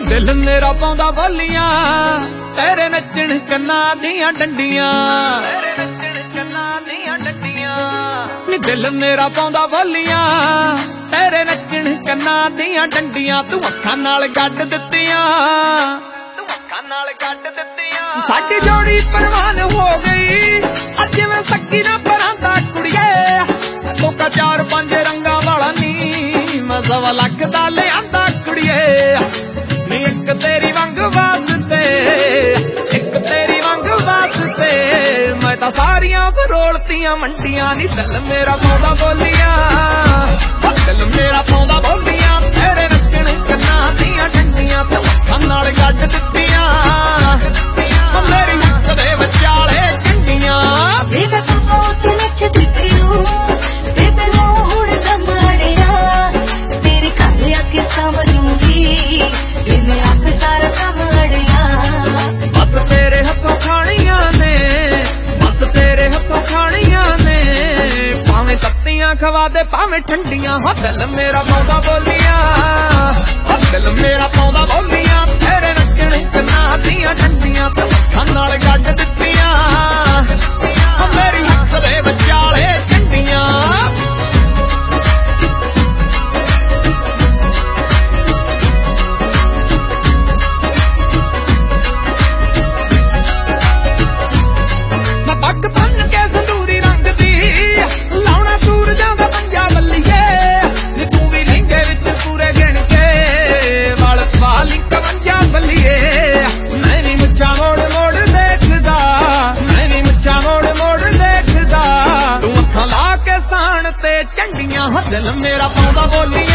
दिल मेरा पाउंदा बोलियां तेरे नचण कन्ना दियां डंडियां नी दिल मेरा पाउंदा बोलियां तेरे नचण कन्ना दियां डंडियां तू अखां नाल गड्ड दित्तियां साडी जोड़ी परवान हो गई अज मैं सकी ना परांदा कुड़िए मौका 4-5 रंगा वाला नी मैं 1.25 लाख दा ले आंदा कुड़िए नी एक तेरी वंग वास्ते एक तेरी वंग वास्ते मैं तां सारियां फरोलतियां मंडियां नी दिल मेरा पाउंदा बोलियां दिल मेरा पाउंदा बोलियां तेरे नचण कन्ना दियां डंडियां ते अखां नाल गड्ड दित्तियां मेरी हक दे विचाले कंडियां बेबे तू तो नचदी फिरू बेबे लोड़ दमाड़िया तेरे घर आके सावरूंगी ये मेरा सारा कमड़िया बस तेरे हथों खानियां ने बस तेरे हथों खानियां ने भावें तत्तियां खवा दे भावें ठंडियां हो दिल मेरा पाउंदा बोलियां हो दिल मेरा पाउंदा बोलियां तेरे नचण कन्ना दियां डंडियां ते अखां नाल गड्ड दित्तियां मेरी हक दे विचाले कंडियां मैं पग बन के संदूरी रंग दी लाउणा सूरजां दा पंजा बल्लीए नी तू भी लहंगे विच पूरे गिण के वल पा ली 52 बल्लीए मैं नी मुच्छां मोड़ मोड़ देखदा मैं नी मुच्छां मोड़ मोड़ देखदा तू अखां ला के साण ते झंडियां हो दिल मेरा पाउंदा बोली